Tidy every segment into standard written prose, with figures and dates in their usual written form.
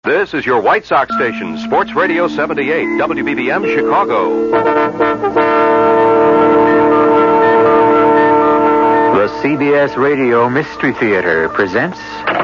This is your White Sox station, Sports Radio 78, WBBM Chicago. The CBS Radio Mystery Theater presents...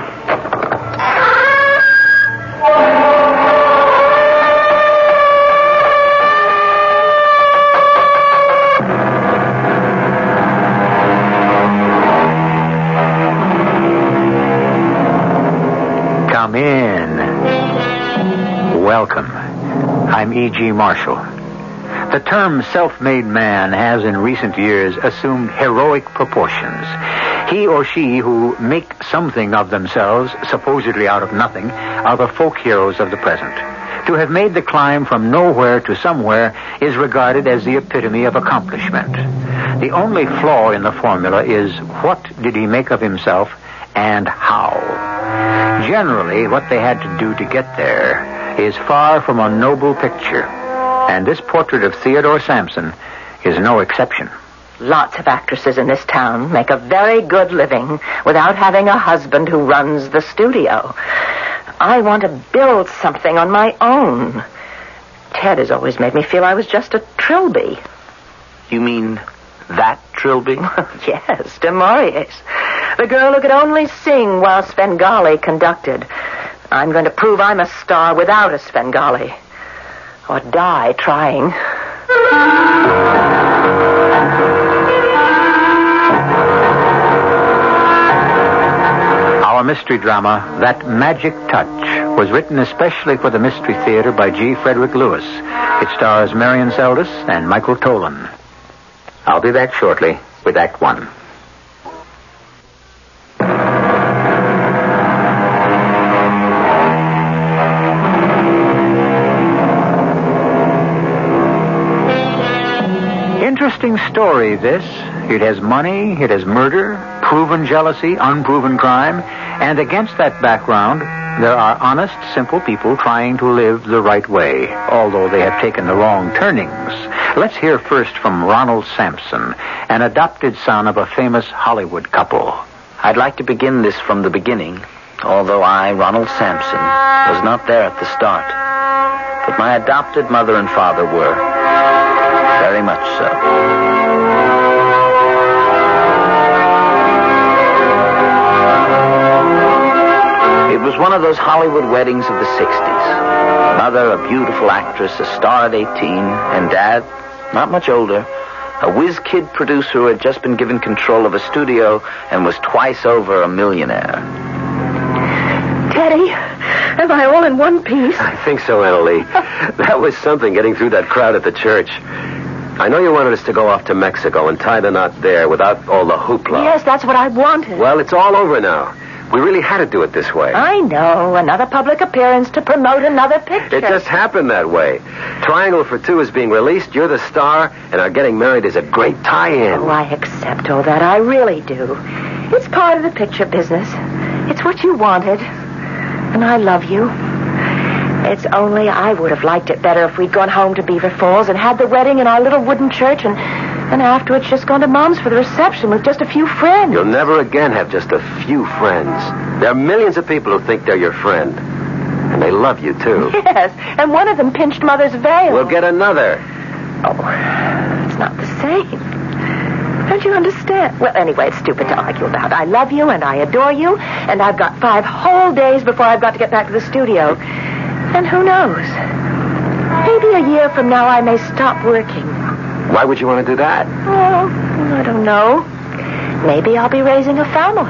Come in. Welcome. I'm E.G. Marshall. The term self-made man has in recent years assumed heroic proportions. He or she who make something of themselves, supposedly out of nothing, are the folk heroes of the present. To have made the climb from nowhere to somewhere is regarded as the epitome of accomplishment. The only flaw in the formula is what did he make of himself and how? Generally, what they had to do to get there is far from a noble picture. And this portrait of Theodore Sampson is no exception. Lots of actresses in this town make a very good living without having a husband who runs the studio. I want to build something on my own. Ted has always made me feel I was just a trilby. You mean that trilby? Yes, Du Maurier's. The girl who could only sing while Svengali conducted. I'm going to prove I'm a star without a Svengali. Or die trying. Our mystery drama, That Magic Touch, was written especially for the Mystery Theater by G. Frederick Lewis. It stars Marion Seldes and Michael Tolan. I'll be back shortly with Act One. Interesting story, this. It has money, it has murder, proven jealousy, unproven crime, and against that background, there are honest, simple people trying to live the right way, although they have taken the wrong turnings. Let's hear first from Ronald Sampson, an adopted son of a famous Hollywood couple. I'd like to begin this from the beginning, although I, Ronald Sampson, was not there at the start. But my adopted mother and father were. Very much so. It was one of those Hollywood weddings of the 60s. Mother, a beautiful actress, a star at 18, and Dad, not much older, a whiz-kid producer who had just been given control of a studio and was twice over a millionaire. Teddy, am I all in one piece? I think so, Annalie. That was something, getting through that crowd at the church. I know you wanted us to go off to Mexico and tie the knot there without all the hoopla. Yes, that's what I wanted. Well, it's all over now. We really had to do it this way. I know. Another public appearance to promote another picture. It just happened that way. Triangle for Two is being released. You're the star, and our getting married is a great tie-in. Oh, I accept all that. I really do. It's part of the picture business. It's what you wanted. And I love you. It's only I would have liked it better if we'd gone home to Beaver Falls and had the wedding in our little wooden church and afterwards just gone to Mom's for the reception with just a few friends. You'll never again have just a few friends. There are millions of people who think they're your friend. And they love you, too. Yes, and one of them pinched Mother's veil. We'll get another. Oh, it's not the same. Don't you understand? Well, anyway, it's stupid to argue about. I love you and I adore you, and I've got 5 whole days before I've got to get back to the studio. And who knows? Maybe a year from now I may stop working. Why would you want to do that? Oh, I don't know. Maybe I'll be raising a family.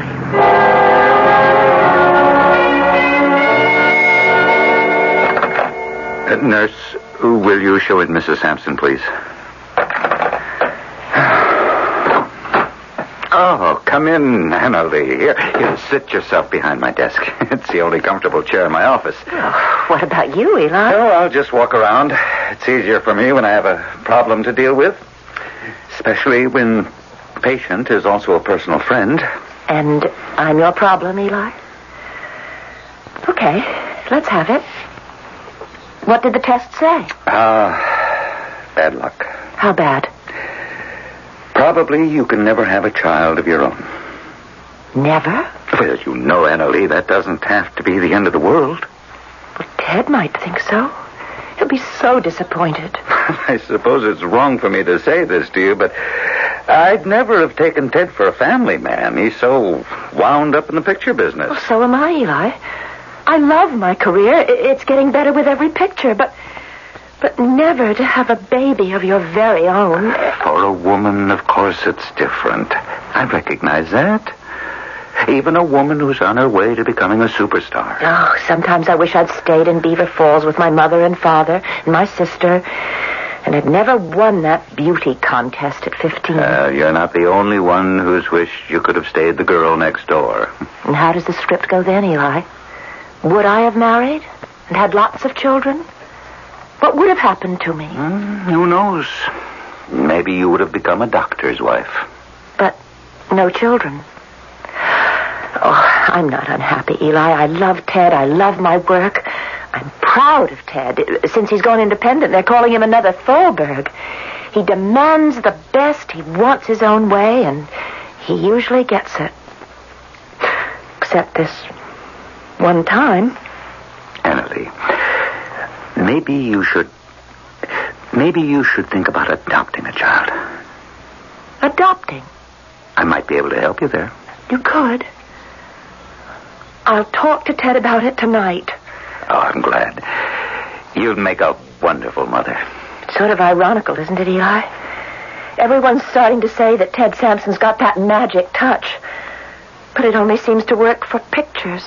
Nurse, will you show in Mrs. Sampson, please? Oh, come in, Annalie. Here, sit yourself behind my desk. It's the only comfortable chair in my office. Oh, what about you, Eli? Oh, I'll just walk around. It's easier for me when I have a problem to deal with. Especially when the patient is also a personal friend. And I'm your problem, Eli? Okay, let's have it. What did the test say? Bad luck. How bad? Probably you can never have a child of your own. Never? Well, you know, Annalie, that doesn't have to be the end of the world. But Ted might think so. He'll be so disappointed. I suppose it's wrong for me to say this to you, but I'd never have taken Ted for a family man. He's so wound up in the picture business. Well, so am I, Eli. I love my career. It's getting better with every picture, but never to have a baby of your very own. For a woman, of course, it's different. I recognize that. Even a woman who's on her way to becoming a superstar. Oh, sometimes I wish I'd stayed in Beaver Falls with my mother and father and my sister, and had never won that beauty contest at 15. You're not the only one who's wished you could have stayed the girl next door. And how does the script go then, Eli? Would I have married and had lots of children? What would have happened to me? Who knows? Maybe you would have become a doctor's wife. But no children. Oh, I'm not unhappy, Eli. I love Ted. I love my work. I'm proud of Ted. Since he's gone independent, they're calling him another Thalberg. He demands the best. He wants his own way, and he usually gets it. Except this one time. Annalie, maybe you should think about adopting a child. Adopting? I might be able to help you there. You could. I'll talk to Ted about it tonight. Oh, I'm glad. You'd make a wonderful mother. It's sort of ironical, isn't it, Eli? Everyone's starting to say that Ted Sampson's got that magic touch. But it only seems to work for pictures.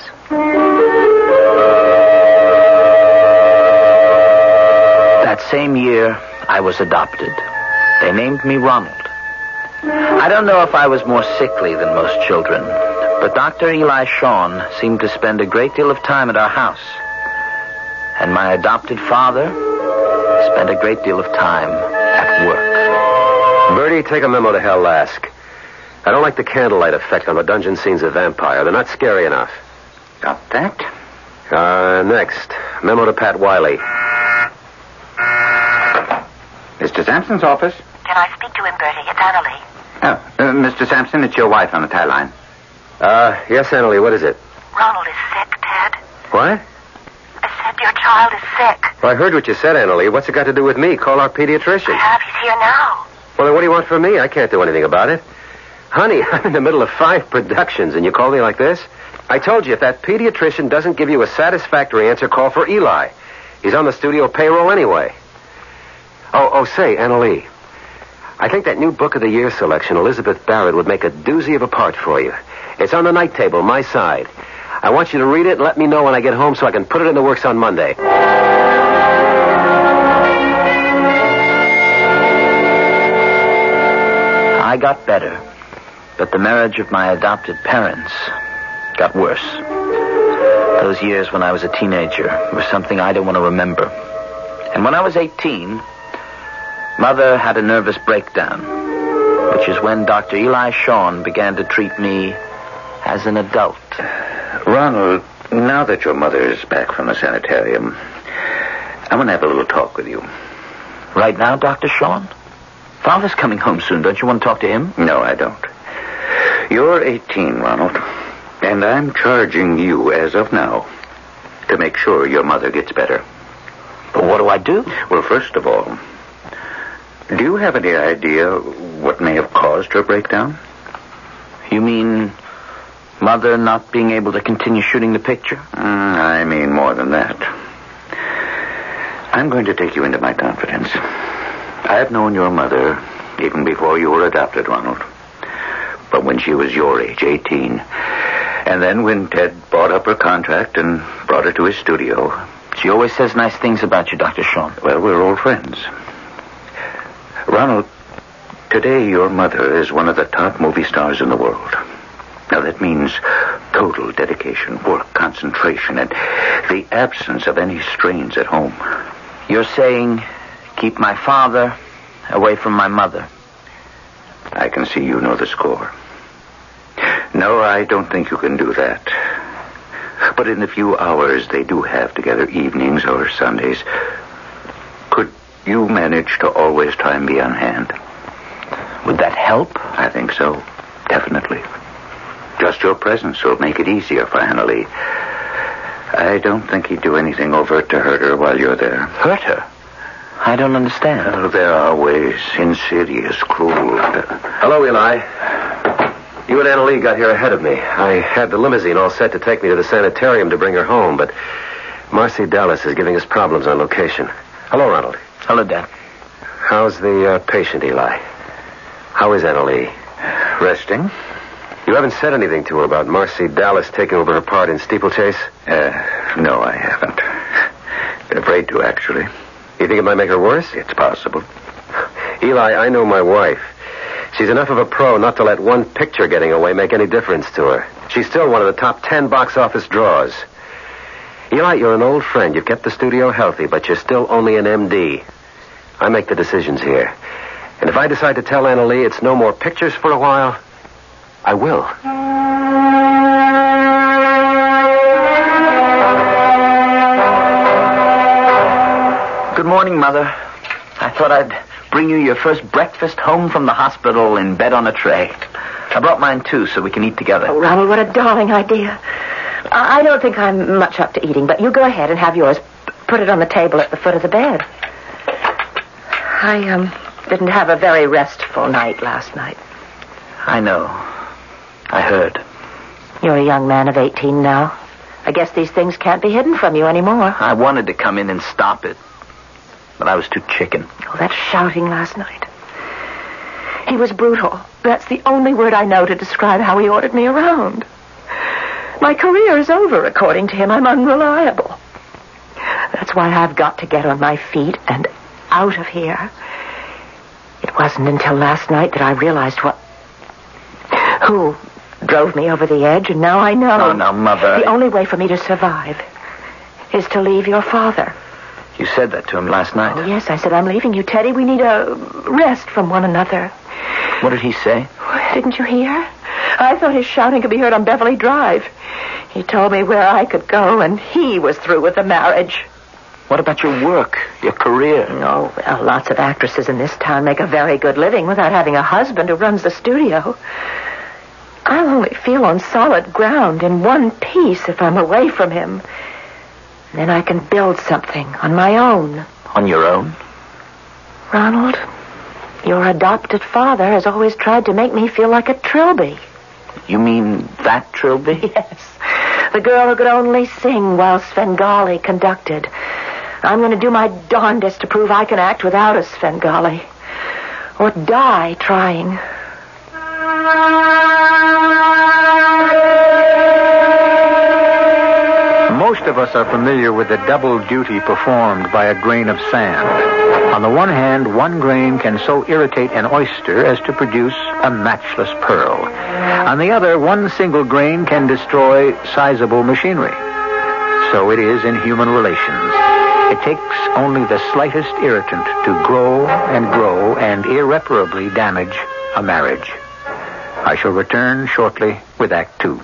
That same year, I was adopted. They named me Ronald. I don't know if I was more sickly than most children, but Dr. Eli Shawn seemed to spend a great deal of time at our house. And my adopted father spent a great deal of time at work. Bertie, take a memo to Hal Lask. I don't like the candlelight effect on the dungeon scenes of Vampire. They're not scary enough. Got that? Next, memo to Pat Wiley. Mr. Sampson's office. Can I speak to him, Bertie? It's Annalie. Mr. Sampson, it's your wife on the tie line. Yes, Annalie, what is it? Ronald is sick, Ted. What? I said your child is sick. Well, I heard what you said, Annalie. What's it got to do with me? Call our pediatrician. He's here now. Well, then what do you want from me? I can't do anything about it. Honey, I'm in the middle of 5 productions, and you call me like this? I told you, if that pediatrician doesn't give you a satisfactory answer, call for Eli. He's on the studio payroll anyway. Say, Annalie, I think that new Book of the Year selection, Elizabeth Barrett, would make a doozy of a part for you. It's on the night table, my side. I want you to read it and let me know when I get home so I can put it in the works on Monday. I got better, but the marriage of my adopted parents got worse. Those years when I was a teenager were something I don't want to remember. And when I was 18, Mother had a nervous breakdown, which is when Dr. Eli Shawn began to treat me as an adult. Ronald, now that your mother is back from the sanitarium, I want to have a little talk with you. Right now, Dr. Shawn? Father's coming home soon. Don't you want to talk to him? No, I don't. You're 18, Ronald, and I'm charging you, as of now, to make sure your mother gets better. But what do I do? Well, first of all, do you have any idea what may have caused her breakdown? You mean Mother not being able to continue shooting the picture? I mean more than that. I'm going to take you into my confidence. I've known your mother even before you were adopted, Ronald. But when she was your age, 18, and then when Ted bought up her contract and brought her to his studio. She always says nice things about you, Dr. Shawn. Well, we're old friends. Ronald, today your mother is one of the top movie stars in the world. Now, that means total dedication, work, concentration, and the absence of any strains at home. You're saying keep my father away from my mother. I can see you know the score. No, I don't think you can do that. But in the few hours they do have together, evenings or Sundays, could you manage to always try and be on hand? Would that help? I think so. Definitely. Just your presence will make it easier for Annalie. I don't think he'd do anything overt to hurt her while you're there. Hurt her? I don't understand. There are ways. Insidious, cruel. Hello, Eli. You and Annalee got here ahead of me. I had the limousine all set to take me to the sanitarium to bring her home, but Marcy Dallas is giving us problems on location. Hello, Ronald. Hello, Dad. How's the patient, Eli? How is Annalee? Resting? You haven't said anything to her about Marcy Dallas taking over her part in Steeplechase? No, I haven't. Been afraid to, actually. You think it might make her worse? It's possible. Eli, I know my wife. She's enough of a pro not to let one picture getting away make any difference to her. She's still one of the top 10 box office draws. Eli, you're an old friend. You've kept the studio healthy, but you're still only an MD. I make the decisions here. And if I decide to tell Annalee it's no more pictures for a while, I will. Good morning, Mother. I thought I'd bring you your first breakfast home from the hospital in bed on a tray. I brought mine, too, so we can eat together. Oh, Ronald, what a darling idea. I don't think I'm much up to eating, but you go ahead and have yours. Put it on the table at the foot of the bed. I didn't have a very restful night last night. I know. I heard. You're a young man of 18 now. I guess these things can't be hidden from you anymore. I wanted to come in and stop it, but I was too chicken. Oh, that shouting last night. He was brutal. That's the only word I know to describe how he ordered me around. My career is over, according to him. I'm unreliable. That's why I've got to get on my feet and out of here. It wasn't until last night that I realized who drove me over the edge, and now I know. Oh, now, Mother. The only way for me to survive is to leave your father. You said that to him last night. Oh, yes, I said, I'm leaving you, Teddy. We need a rest from one another. What did he say? Didn't you hear? I thought his shouting could be heard on Beverly Drive. He told me where I could go, and he was through with the marriage. What about your work, your career? Oh, well, lots of actresses in this town make a very good living without having a husband who runs the studio. I'll only feel on solid ground in one piece if I'm away from him. Then I can build something on my own. On your own? Ronald, your adopted father has always tried to make me feel like a Trilby. You mean that Trilby? Yes. The girl who could only sing while Svengali conducted. I'm going to do my darndest to prove I can act without a Svengali. Or die trying. Most of us are familiar with the double duty performed by a grain of sand. On the one hand, one grain can so irritate an oyster as to produce a matchless pearl. On the other, one single grain can destroy sizable machinery. So it is in human relations. It takes only the slightest irritant to grow and irreparably damage a marriage. I shall return shortly with Act 2.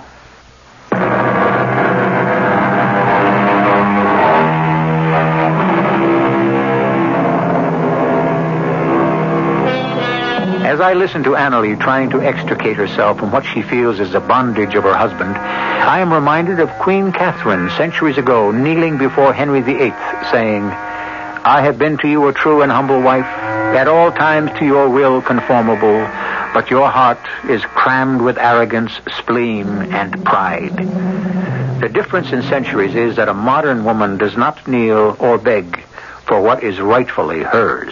As I listen to Annalee trying to extricate herself from what she feels is the bondage of her husband, I am reminded of Queen Catherine centuries ago kneeling before Henry VIII, saying, I have been to you a true and humble wife, at all times to your will conformable, but your heart is crammed with arrogance, spleen, and pride. The difference in centuries is that a modern woman does not kneel or beg for what is rightfully hers.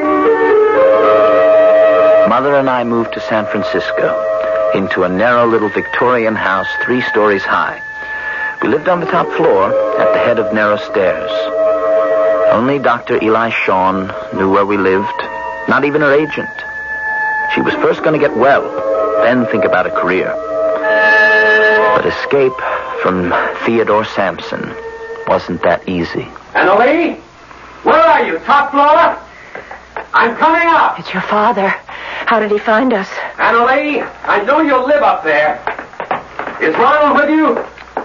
Mother and I moved to San Francisco, into a narrow little Victorian house 3 stories high. We lived on the top floor at the head of narrow stairs. Only Dr. Eli Shawn knew where we lived, not even her agent. She was first going to get well, then think about a career. But escape from Theodore Sampson wasn't that easy. Annalee? Where are you? Top floor? I'm coming up. It's your father. How did he find us? Annalee, I know you'll live up there. Is Ronald with you?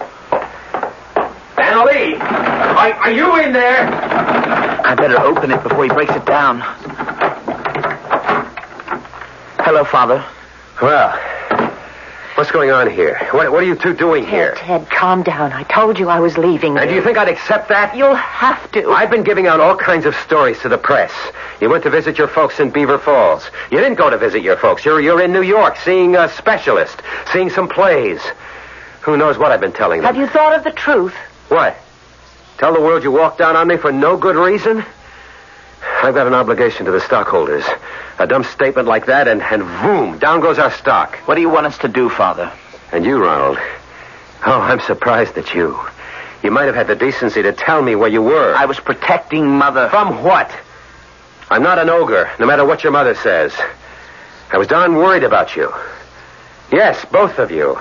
Annalee, are you in there? I better open it before he breaks it down. Hello, Father. Well, What's going on here? What are you two doing here? Ted, calm down. I told you I was leaving. And do you think I'd accept that? You'll have to. I've been giving out all kinds of stories to the press. You went to visit your folks in Beaver Falls. You didn't go to visit your folks. You're in New York seeing a specialist, seeing some plays. Who knows what I've been telling them? Have you thought of the truth? What? Tell the world you walked down on me for no good reason? I've got an obligation to the stockholders. A dumb statement like that, and boom, down goes our stock. What do you want us to do, Father? And you, Ronald. Oh, I'm surprised at you. You might have had the decency to tell me where you were. I was protecting Mother. From what? I'm not an ogre, no matter what your mother says. I was darn worried about you. Yes, both of you.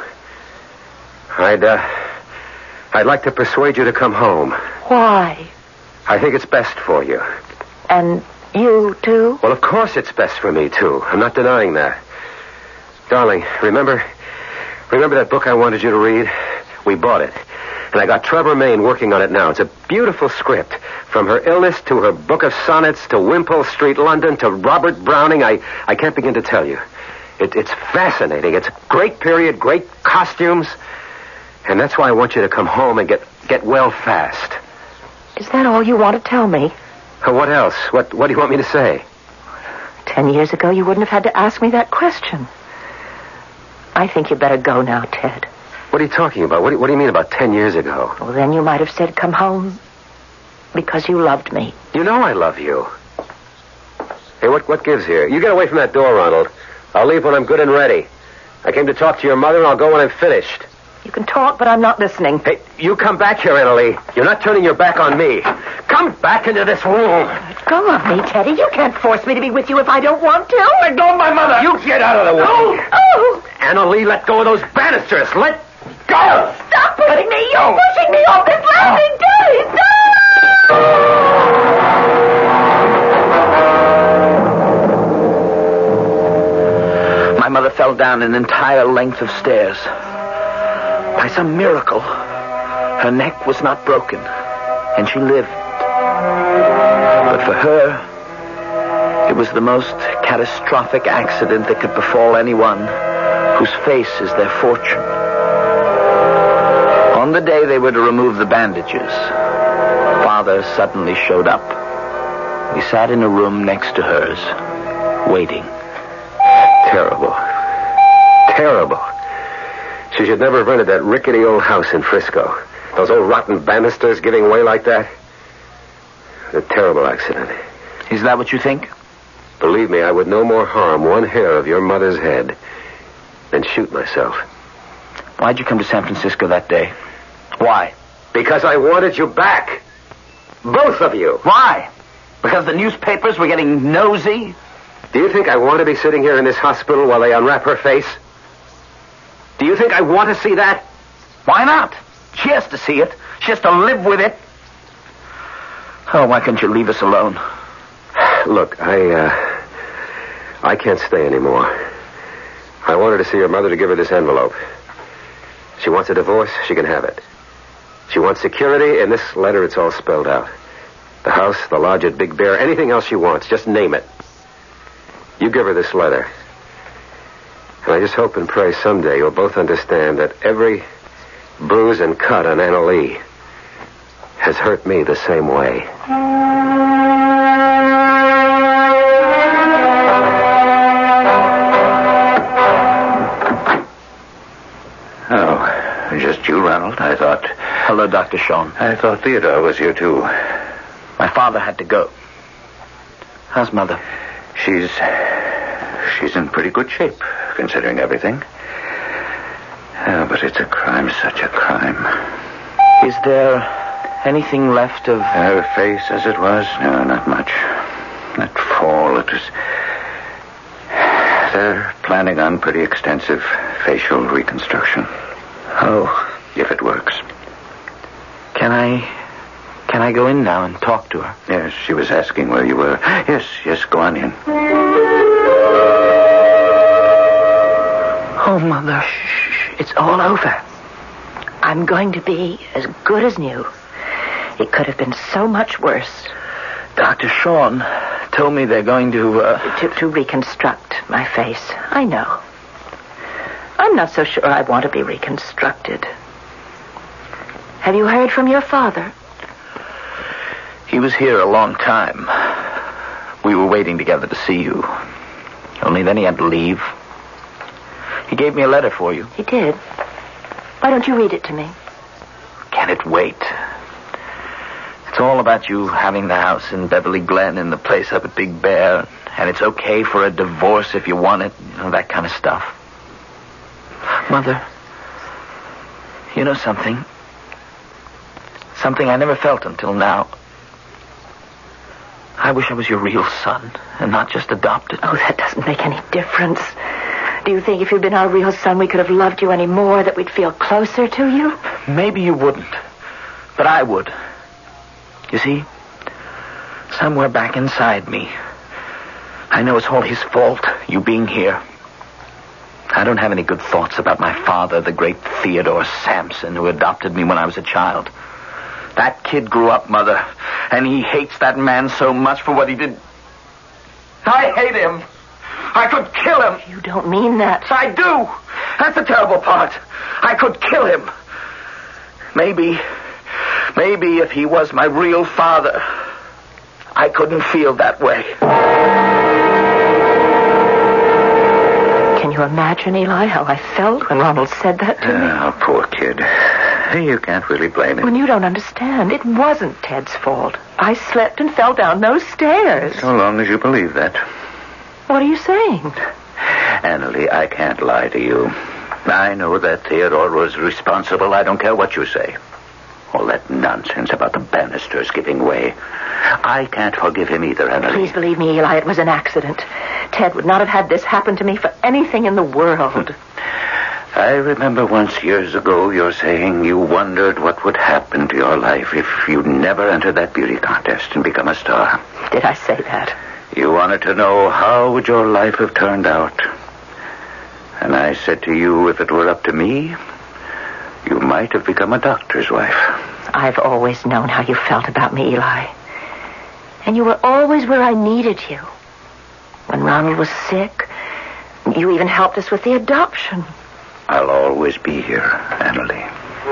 I'd like to persuade you to come home. Why? I think it's best for you. And you, too? Well, of course it's best for me, too. I'm not denying that. Darling, remember that book I wanted you to read? We bought it. And I got Trevor Main working on it now. It's a beautiful script. From her illness to her book of sonnets to Wimpole Street, London, to Robert Browning. I can't begin to tell you. It's fascinating. It's great period, great costumes. And that's why I want you to come home and get well fast. Is that all you want to tell me? What else? What do you want me to say? 10 years ago, you wouldn't have had to ask me that question. I think you better go now, Ted. What are you talking about? What do you mean about 10 years ago? Well, then you might have said come home because you loved me. You know I love you. Hey, what gives here? You get away from that door, Ronald. I'll leave when I'm good and ready. I came to talk to your mother, and I'll go when I'm finished. You can talk, but I'm not listening. Hey, you come back here, Annalie. You're not turning your back on me. Come back into this room. Let go of me, Teddy. You can't force me to be with you if I don't want to. Let go of my mother. You get out of the way. Oh! Annalie, let go of those banisters. Let go. Stop pushing me. You're pushing me off this landing. Teddy, stop! My mother fell down an entire length of stairs. By some miracle, her neck was not broken, and she lived. But for her, it was the most catastrophic accident that could befall anyone whose face is their fortune. On the day they were to remove the bandages, Father suddenly showed up. We sat in a room next to hers, waiting. Terrible. Terrible. She should never have rented that rickety old house in Frisco. Those old rotten banisters giving way like that. A terrible accident. Is that what you think? Believe me, I would no more harm one hair of your mother's head than shoot myself. Why'd you come to San Francisco that day? Why? Because I wanted you back. Both of you. Why? Because the newspapers were getting nosy? Do you think I want to be sitting here in this hospital while they unwrap her face? Do you think I want to see that? Why not? She has to see it. She has to live with it. Oh, why can't you leave us alone? Look, I can't stay anymore. I wanted to see your mother to give her this envelope. She wants a divorce, she can have it. She wants security. In this letter, it's all spelled out. The house, the lodge at Big Bear, anything else she wants, just name it. You give her this letter. And I just hope and pray someday you'll both understand that every bruise and cut on Annalie has hurt me the same way. Oh, just you, Ronald. I thought... Hello, Dr. Sean. I thought Theodore was here, too. My father had to go. How's Mother? She's in pretty good shape, considering everything. But it's a crime, such a crime. Is there anything left of... Her face as it was? No, not much. That fall, it was... They're planning on pretty extensive facial reconstruction. Oh. If it works. Can I go in now and talk to her? Yes, she was asking where you were. Yes, go on in. Oh, Mother. Shh. It's all over. I'm going to be as good as new. It could have been so much worse. Dr. Sean told me they're going to... To reconstruct my face. I know. I'm not so sure I want to be reconstructed. Have you heard from your father? He was here a long time. We were waiting together to see you. Only then he had to leave. He gave me a letter for you. He did. Why don't you read it to me? Can it wait? It's all about you having the house in Beverly Glen and the place up at Big Bear. And it's okay for a divorce if you want it. You know, that kind of stuff. Mother, you know something? Something I never felt until now. I wish I was your real son and not just adopted. Oh, that doesn't make any difference. Do you think if you'd been our real son, we could have loved you any more, that we'd feel closer to you? Maybe you wouldn't, but I would. You see, somewhere back inside me, I know it's all his fault, you being here. I don't have any good thoughts about my father, the great Theodore Sampson, who adopted me when I was a child. That kid grew up, Mother, and he hates that man so much for what he did. I hate him. I could kill him. You don't mean that. I do. That's the terrible part. I could kill him. Maybe if he was my real father, I couldn't feel that way. Can you imagine, Eli, how I felt when Ronald said that to me? Oh, poor kid. You can't really blame him. When you don't understand, it wasn't Ted's fault. I slipped and fell down those stairs. So long as you believe that. What are you saying? Annalie, I can't lie to you. I know that Theodore was responsible. I don't care what you say. All that nonsense about the banisters giving way. I can't forgive him either, Annalie. Please believe me, Eli, it was an accident. Ted would not have had this happen to me for anything in the world. I remember once years ago your saying you wondered what would happen to your life if you never entered that beauty contest and become a star. Did I say that? You wanted to know how would your life have turned out. And I said to you, if it were up to me, you might have become a doctor's wife. I've always known how you felt about me, Eli. And you were always where I needed you. When Ronald was sick, you even helped us with the adoption. I'll always be here, Annalie.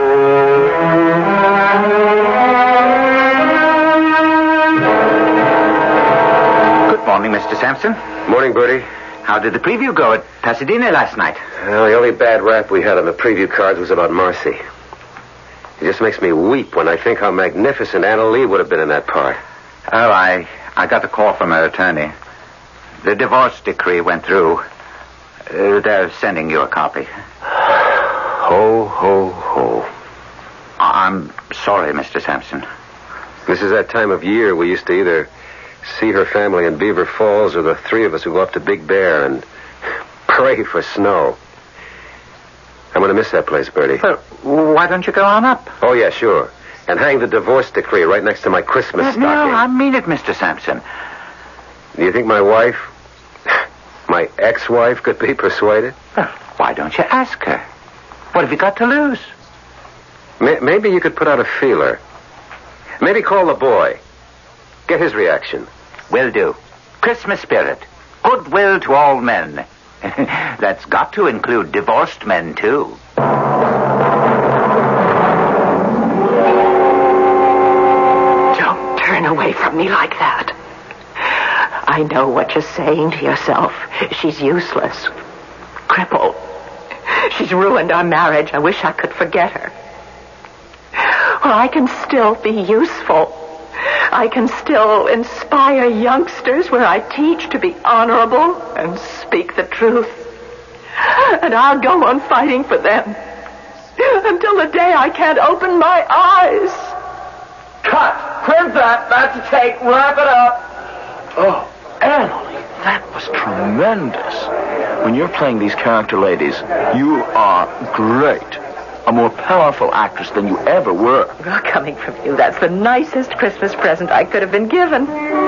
Good morning, Mr. Sampson. Morning, Bertie. How did the preview go at Pasadena last night? Well, the only bad rap we had on the preview cards was about Marcy. It just makes me weep when I think how magnificent Anna Lee would have been in that part. Oh, I got a call from her attorney. The divorce decree went through. They're sending you a copy. Ho, ho, ho. I'm sorry, Mr. Sampson. This is that time of year we used to either see her family in Beaver Falls or the three of us who go up to Big Bear and pray for snow. I'm going to miss that place, Bertie. Well, why don't you go on up? Oh, yeah, sure. And hang the divorce decree right next to my Christmas stocking. No, I mean it, Mr. Sampson. Do you think my wife, my ex-wife, could be persuaded? Well, why don't you ask her? What have you got to lose? Maybe you could put out a feeler. Maybe call the boy. Get his reaction. Will do. Christmas spirit. Goodwill to all men. That's got to include divorced men, too. Don't turn away from me like that. I know what you're saying to yourself. She's useless. Crippled. She's ruined our marriage. I wish I could forget her. Well, I can still be useful. I can still inspire youngsters where I teach to be honorable and speak the truth. And I'll go on fighting for them until the day I can't open my eyes. Cut! Print that! That's a take. Wrap it up. Oh, Annalie, that was tremendous. When you're playing these character ladies, you are great. A more powerful actress than you ever were. Well, coming from you, that's the nicest Christmas present I could have been given.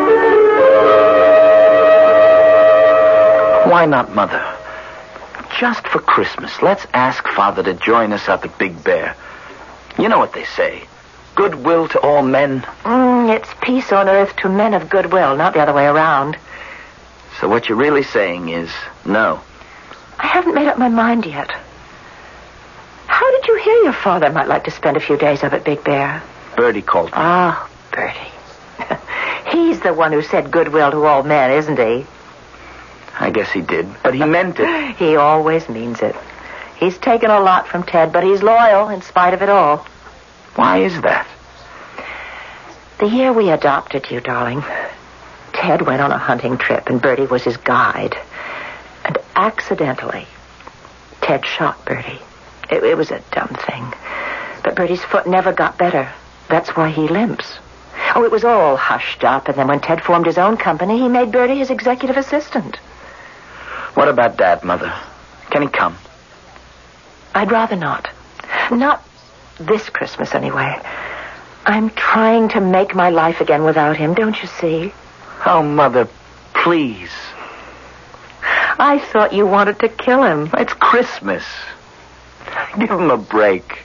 Why not, Mother? Just for Christmas, let's ask Father to join us up at Big Bear. You know what they say. Goodwill to all men. It's peace on earth to men of goodwill, not the other way around. So what you're really saying is no. I haven't made up my mind yet. hear your father might like to spend a few days up at Big Bear. Bertie called me. Ah, Bertie. He's the one who said goodwill to all men, isn't he? I guess he did, but he meant it. He always means it. He's taken a lot from Ted, but he's loyal in spite of it all. Why is that? The year we adopted you, darling, Ted went on a hunting trip, and Bertie was his guide. And accidentally, Ted shot Bertie. It was a dumb thing. But Bertie's foot never got better. That's why he limps. Oh, it was all hushed up, and then when Ted formed his own company, he made Bertie his executive assistant. What about Dad, Mother? Can he come? I'd rather not. Not this Christmas, anyway. I'm trying to make my life again without him, don't you see? Oh, Mother, please. I thought you wanted to kill him. It's Christmas. Give him a break.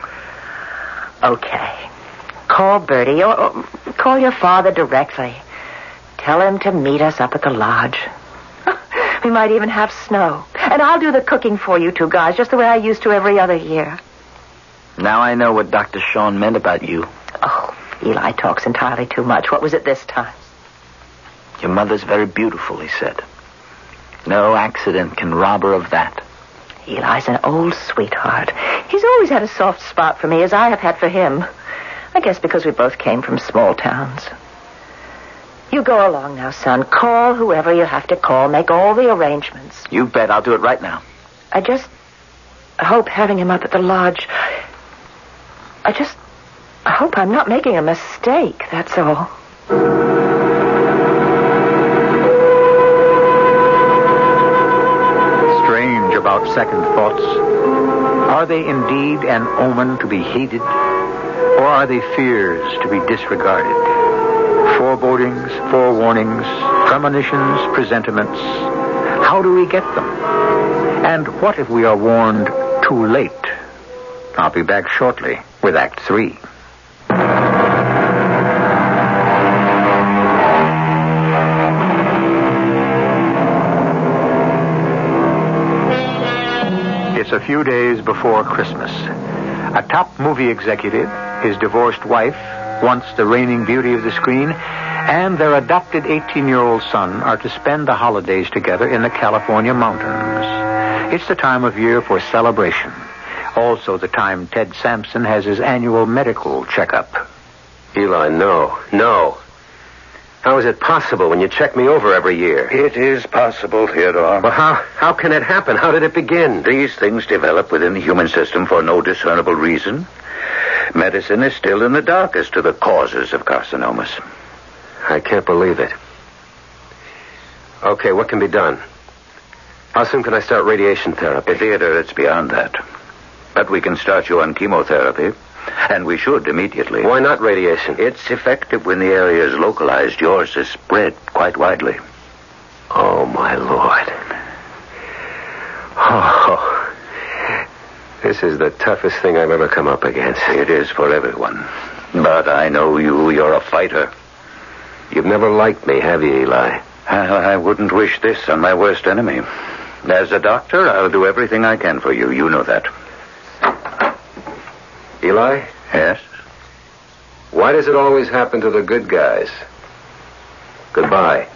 Okay. Call Bertie, or call your father directly. Tell him to meet us up at the lodge. We might even have snow. And I'll do the cooking for you two guys, just the way I used to every other year. Now I know what Dr. Sean meant about you. Oh, Eli talks entirely too much. What was it this time? Your mother's very beautiful, he said. No accident can rob her of that. Eli's an old sweetheart. He's always had a soft spot for me, as I have had for him. I guess because we both came from small towns. You go along now, son. Call whoever you have to call. Make all the arrangements. You bet. I'll do it right now. I just hope having him up at the lodge... I hope I'm not making a mistake, that's all. Strange about second thoughts. Are they indeed an omen to be heeded? Or are they fears to be disregarded? Forebodings, forewarnings, premonitions, presentiments. How do we get them? And what if we are warned too late? I'll be back shortly with Act 3. It's a few days before Christmas. A top movie executive, his divorced wife, once the reigning beauty of the screen, and their adopted 18-year-old son are to spend the holidays together in the California mountains. It's the time of year for celebration. Also the time Ted Sampson has his annual medical checkup. Eli, no. How is it possible when you check me over every year? It is possible, Theodore. Well, how can it happen? How did it begin? These things develop within the human system for no discernible reason. Medicine is still in the dark as to the causes of carcinomas. I can't believe it. Okay, what can be done? How soon can I start radiation therapy? Theodore, it's beyond that. But we can start you on chemotherapy, and we should immediately. Why not radiation? It's effective when the area is localized. Yours is spread quite widely. Oh, my Lord. Oh, this is the toughest thing I've ever come up against. It is for everyone. But I know you're a fighter. You've never liked me, have you, Eli? I wouldn't wish this on my worst enemy. As a doctor, I'll do everything I can for you. You know that. Eli? Yes? Why does it always happen to the good guys? Goodbye.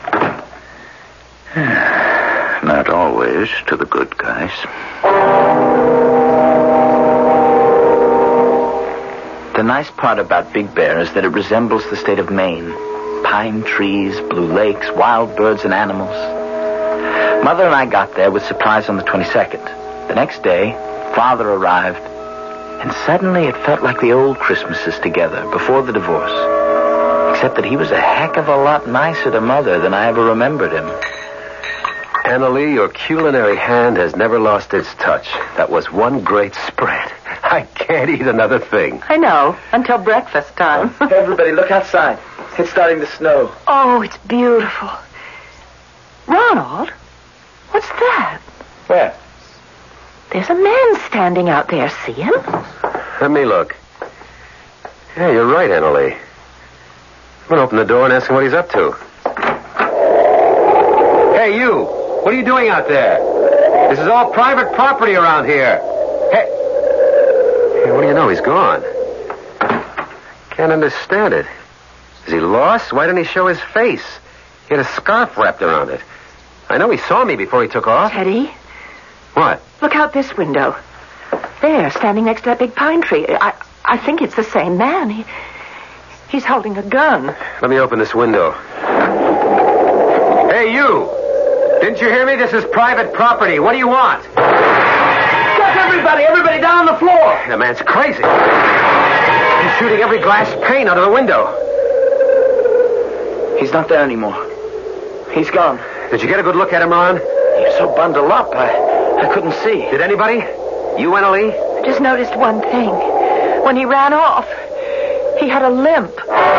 Not always to the good guys. The nice part about Big Bear is that it resembles the state of Maine. Pine trees, blue lakes, wild birds and animals. Mother and I got there with supplies on the 22nd. The next day, Father arrived, and suddenly it felt like the old Christmases together, before the divorce. Except that he was a heck of a lot nicer to Mother than I ever remembered him. Annalie, your culinary hand has never lost its touch. That was one great spread. I can't eat another thing. I know, until breakfast time. Everybody, look outside. It's starting to snow. Oh, it's beautiful. Ronald, what's that? Where? There's a man standing out there. See him? Let me look. Yeah, you're right, Annalie. I'm going to open the door and ask him what he's up to. Hey, you! What are you doing out there? This is all private property around here. Hey! No, he's gone. Can't understand it. Is he lost? Why didn't he show his face? He had a scarf wrapped around it. I know he saw me before he took off. Teddy, What? look out this window. There, standing next to that big pine tree. I think it's the same man. He's holding a gun. Let me open this window. Hey, you! Didn't you hear me? This is private property. What do you want? Stop everybody down on the floor. The man's crazy. He's shooting every glass pane out of the window. He's not there anymore. He's gone. Did you get a good look at him, Ron? He was so bundled up, I couldn't see. Did anybody? You, Annalie? I just noticed one thing. When he ran off, he had a limp.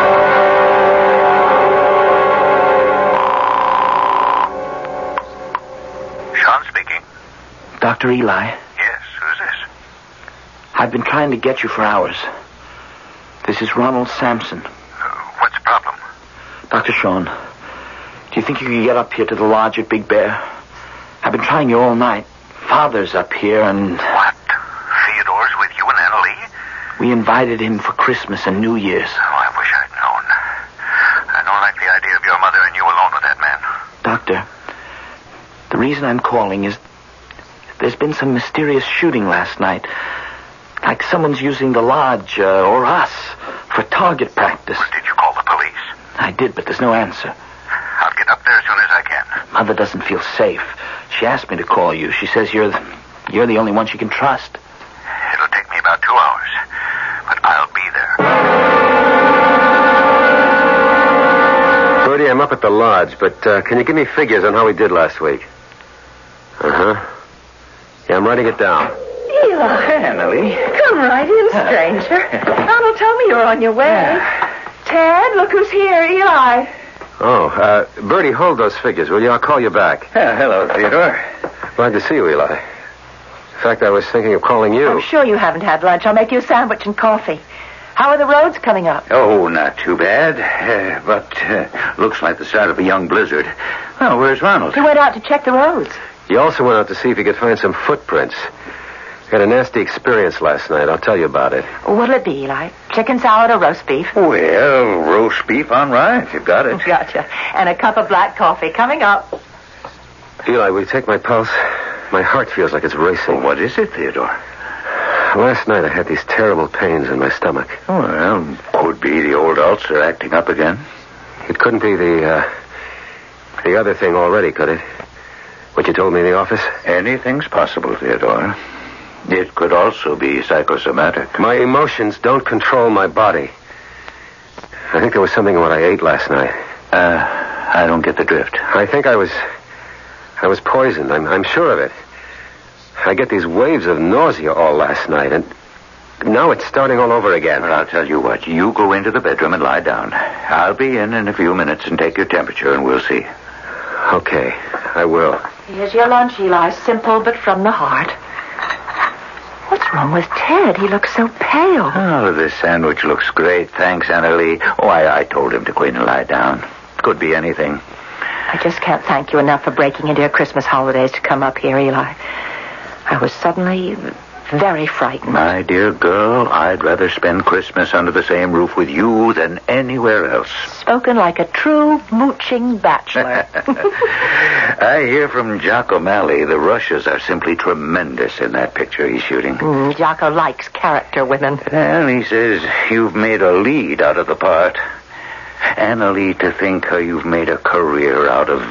Sean speaking. Dr. Eli, Yes, who's this? I've been trying to get you for hours. This is Ronald Sampson. What's the problem? Dr. Sean, do you think you can get up here to the lodge at Big Bear? I've been trying you all night. Father's up here, and What? Theodore's with you and Annalie? we invited him for Christmas and New Year's. Oh, I wish I'd known. I don't like the idea of your mother and you alone with that man. Doctor, the reason I'm calling is there's been some mysterious shooting last night. Like someone's using the lodge, or us, for target practice. Did you call the police? I did, but there's no answer. I'll get up there as soon as I can. Mother doesn't feel safe. She asked me to call you. She says you're the only one she can trust. It'll take me about 2 hours, but I'll be there. Bertie, I'm up at the lodge, but can you give me figures on how we did last week? Uh-huh. Yeah, I'm writing it down. Eli. Annalie. Come right in, stranger. Donald told me you were on your way. Ted, look who's here, Eli. Oh, Bertie, hold those figures, will you? I'll call you back. Hello, Theodore. Glad to see you, Eli. In fact, I was thinking of calling you. I'm sure you haven't had lunch. I'll make you a sandwich and coffee. How are the roads coming up? Oh, not too bad. But looks like the start of a young blizzard. Oh, where's Ronald? He went out to check the roads. He also went out to see if he could find some footprints. Had a nasty experience last night. I'll tell you about it. What'll it be, Eli? Chicken salad or roast beef? Well, roast beef on rye, if you've got it. Gotcha. And a cup of black coffee coming up. Eli, will you take my pulse? My heart feels like it's racing. What is it, Theodore? Last night I had these terrible pains in my stomach. Well, could be the old ulcer acting up again. It couldn't be the other thing already, could it? What you told me in the office? Anything's possible, Theodore. It could also be psychosomatic. My emotions don't control my body. I think there was something in what I ate last night. I don't get the drift. I think I was poisoned. I'm sure of it. I get these waves of nausea all last night, and now it's starting all over again. Well, I'll tell you what. You go into the bedroom and lie down. I'll be in a few minutes and take your temperature, and we'll see. Okay, I will. Here's your lunch, Eli. Simple, but from the heart. What's wrong with Ted? He looks so pale. Oh, this sandwich looks great. Thanks, Annalie. Oh, I told him to go in and lie down. Could be anything. I just can't thank you enough for breaking into your Christmas holidays to come up here, Eli. I was suddenly very frightened. My dear girl, I'd rather spend Christmas under the same roof with you than anywhere else. Spoken like a true mooching bachelor. I hear from Jock O'Malley the Rushes are simply tremendous in that picture he's shooting. Jocko likes character women. Well, he says you've made a lead out of the part. Annalie, to think how you've made a career out of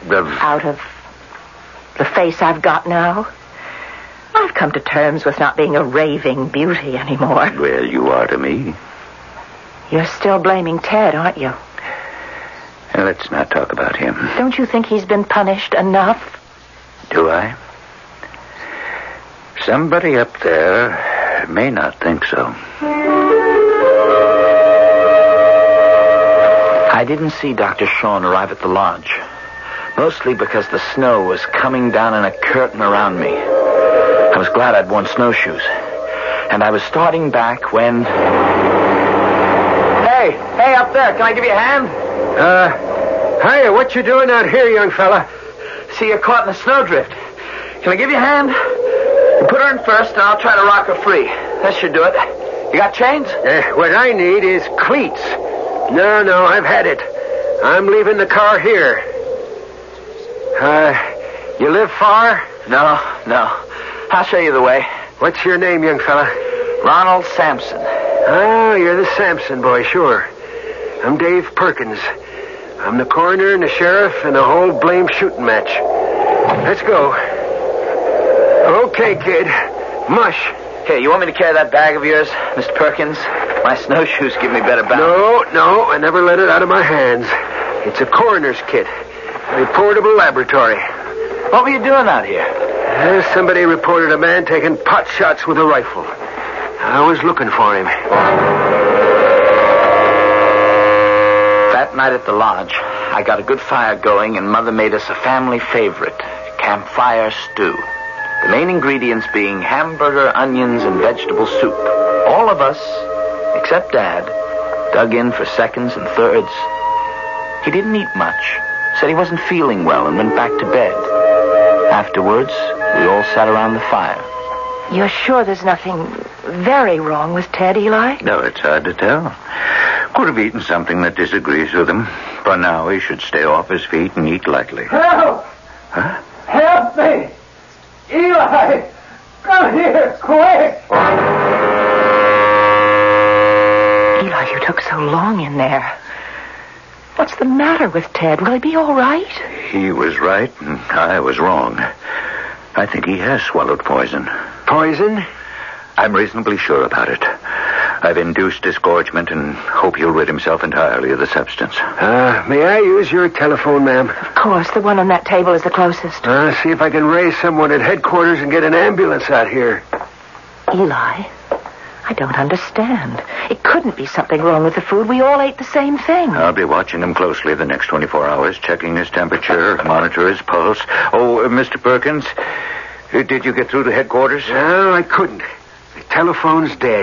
the face I've got now. I've come to terms with not being a raving beauty anymore. Well, you are to me. You're still blaming Ted, aren't you? Let's not talk about him. Don't you think he's been punished enough? Do I? Somebody up there may not think so. I didn't see Dr. Sean arrive at the lodge, mostly because the snow was coming down in a curtain around me. I was glad I'd worn snowshoes, and I was starting back when... Hey, up there, can I give you a hand? Hiya, what you doing out here, young fella? See, you're caught in a snowdrift. Can I give you a hand? Put her in first, and I'll try to rock her free. That should do it. You got chains? What I need is cleats. No, I've had it. I'm leaving the car here. You live far? No. I'll show you the way. What's your name, young fella? Ronald Sampson. Oh, you're the Sampson boy, sure. I'm Dave Perkins. I'm the coroner and the sheriff and the whole blame shooting match. Let's go. Okay, kid. Mush. Hey, you want me to carry that bag of yours, Mr. Perkins? My snowshoes give me better balance. No, I never let it out of my hands. It's a coroner's kit. A portable laboratory. What were you doing out here? Somebody reported a man taking pot shots with a rifle. I was looking for him. That night at the lodge, I got a good fire going, and Mother made us a family favorite, campfire stew. The main ingredients being hamburger, onions, and vegetable soup. All of us, except Dad, dug in for seconds and thirds. He didn't eat much, said he wasn't feeling well, and went back to bed. Afterwards, we all sat around the fire. You're sure there's nothing very wrong with Ted, Eli? No, it's hard to tell. Could have eaten something that disagrees with him. For now, he should stay off his feet and eat lightly. Help! Huh? Help me! Eli! Come here, quick! Eli, you took so long in there. What's the matter with Ted? Will he be all right? He was right, and I was wrong. I think he has swallowed poison. Poison? I'm reasonably sure about it. I've induced disgorgement and hope he'll rid himself entirely of the substance. May I use your telephone, ma'am? Of course, the one on that table is the closest. See if I can raise someone at headquarters and get an ambulance out here. Eli, I don't understand. It couldn't be something wrong with the food. We all ate the same thing. I'll be watching him closely the next 24 hours, checking his temperature, monitor his pulse. Oh, Mr. Perkins, did you get through to headquarters? No, I couldn't. The telephone's dead.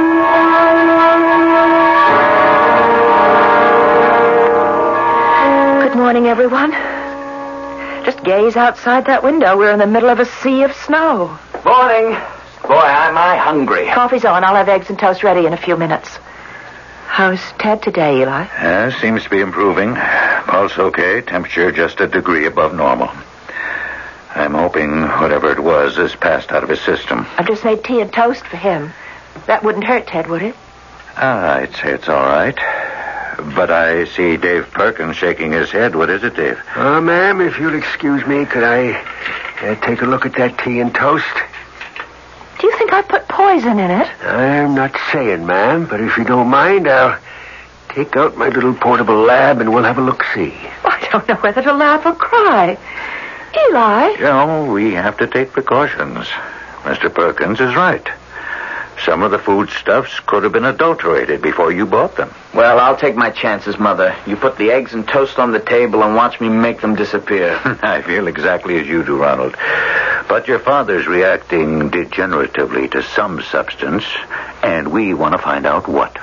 Good morning, everyone. Just gaze outside that window. We're in the middle of a sea of snow. Morning. Boy, am I hungry. Coffee's on. I'll have eggs and toast ready in a few minutes. How's Ted today, Eli? Seems to be improving. Pulse okay, temperature just a degree above normal. I'm hoping whatever it was has passed out of his system. I've just made tea and toast for him. That wouldn't hurt Ted, would it? I'd say it's all right. But I see Dave Perkins shaking his head. What is it, Dave? Ma'am, if you'll excuse me, could I take a look at that tea and toast? Do you think I put poison in it? I'm not saying, ma'am, but if you don't mind, I'll take out my little portable lab and we'll have a look-see. I don't know whether to laugh or cry. Eli? We have to take precautions. Mr. Perkins is right. Some of the foodstuffs could have been adulterated before you bought them. Well, I'll take my chances, Mother. You put the eggs and toast on the table and watch me make them disappear. I feel exactly as you do, Ronald. But your father's reacting degeneratively to some substance, and we want to find out what.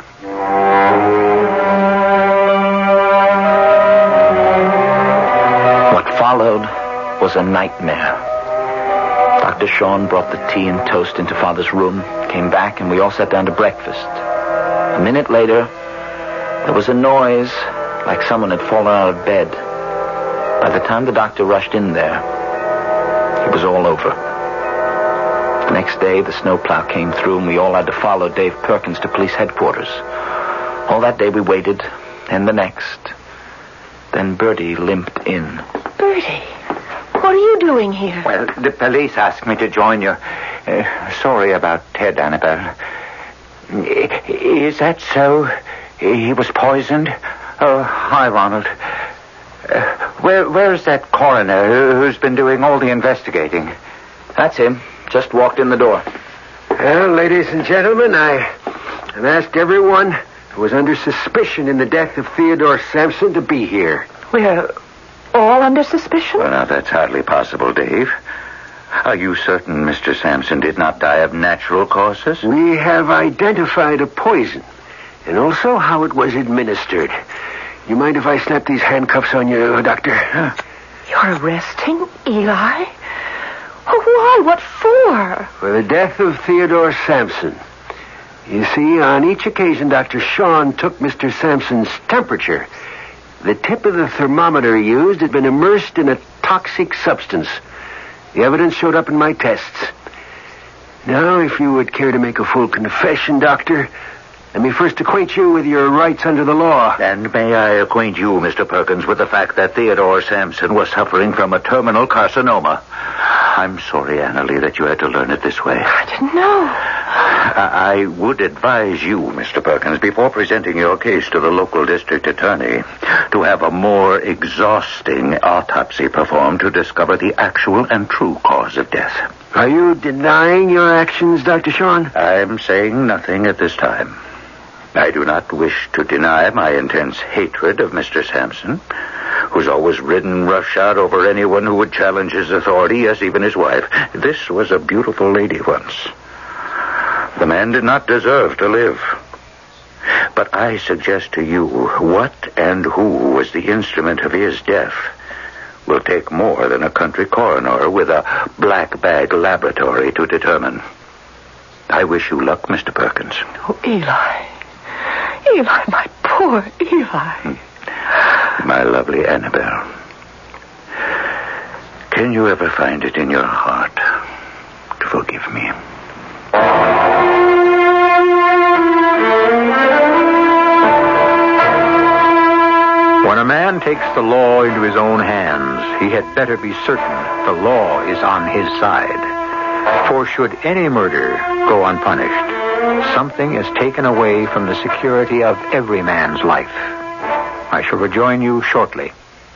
What followed was a nightmare. Dr. Sean brought the tea and toast into Father's room, came back, and we all sat down to breakfast. A minute later, there was a noise like someone had fallen out of bed. By the time the doctor rushed in there, it was all over. The next day, the snowplow came through, and we all had to follow Dave Perkins to police headquarters. All that day we waited, and the next. Then Bertie limped in. Bertie, what are you doing here? Well, the police asked me to join you. Sorry about Ted, Annabelle. Is that so? He was poisoned? Oh, hi, Ronald. Where's that coroner who's been doing all the investigating? That's him. Just walked in the door. Well, ladies and gentlemen, I've asked everyone who was under suspicion in the death of Theodore Sampson to be here. We're all under suspicion? Well, now, that's hardly possible, Dave. Are you certain Mr. Sampson did not die of natural causes? We have identified a poison, and also how it was administered. You mind if I snap these handcuffs on you, Doctor? You're arresting Eli? Oh, why? What for? For the death of Theodore Sampson. You see, on each occasion, Dr. Sean took Mr. Sampson's temperature. The tip of the thermometer he used had been immersed in a toxic substance. The evidence showed up in my tests. Now, if you would care to make a full confession, Doctor, let me first acquaint you with your rights under the law. And may I acquaint you, Mr. Perkins, with the fact that Theodore Sampson was suffering from a terminal carcinoma. I'm sorry, Annalie, that you had to learn it this way. I didn't know. I would advise you, Mr. Perkins, before presenting your case to the local district attorney, to have a more exhausting autopsy performed to discover the actual and true cause of death. Are you denying your actions, Dr. Sean? I'm saying nothing at this time. I do not wish to deny my intense hatred of Mr. Sampson, who's always ridden roughshod over anyone who would challenge his authority, yes, even his wife. This was a beautiful lady once. The man did not deserve to live. But I suggest to you, what and who was the instrument of his death will take more than a country coroner with a black bag laboratory to determine. I wish you luck, Mr. Perkins. Oh, Eli. Eli, my poor Eli. My lovely Annabelle. Can you ever find it in your heart to forgive me? When a man takes the law into his own hands, he had better be certain the law is on his side. For should any murder go unpunished, something is taken away from the security of every man's life. I shall rejoin you shortly.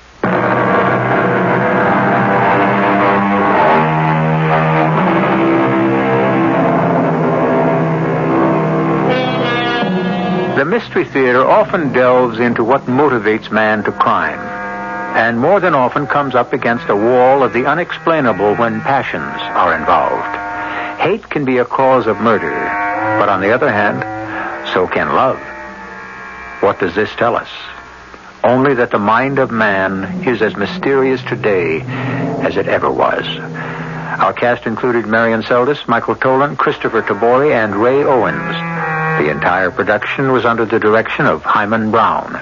The Mystery Theater often delves into what motivates man to crime, and more than often comes up against a wall of the unexplainable when passions are involved. Hate can be a cause of murder, but on the other hand, so can love. What does this tell us? Only that the mind of man is as mysterious today as it ever was. Our cast included Marion Seldes, Michael Tolan, Christopher Tabori, and Ray Owens. The entire production was under the direction of Hyman Brown.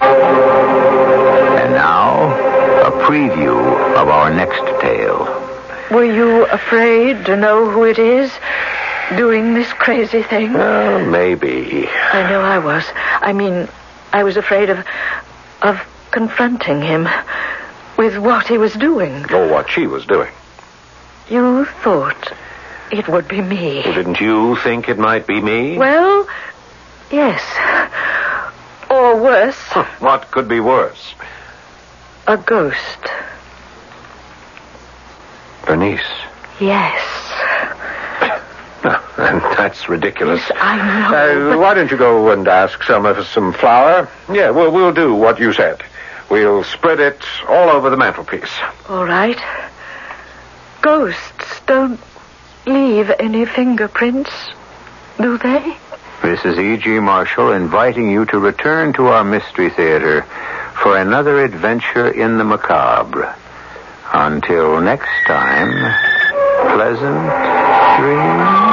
And now, a preview of our next tale. Were you afraid to know who it is doing this crazy thing? Maybe. I know I was. I mean, I was afraid of confronting him with what he was doing. Or what she was doing. You thought it would be me. Well, didn't you think it might be me? Well, yes. Or worse. What could be worse? A ghost. Bernice. Yes. That's ridiculous. Yes, I know. Why don't you go and ask Selma for some flour? Yeah, we'll do what you said. We'll spread it all over the mantelpiece. All right. Ghosts don't leave any fingerprints, do they? This is E.G. Marshall inviting you to return to our Mystery Theater for another adventure in the macabre. Until next time, pleasant dreams.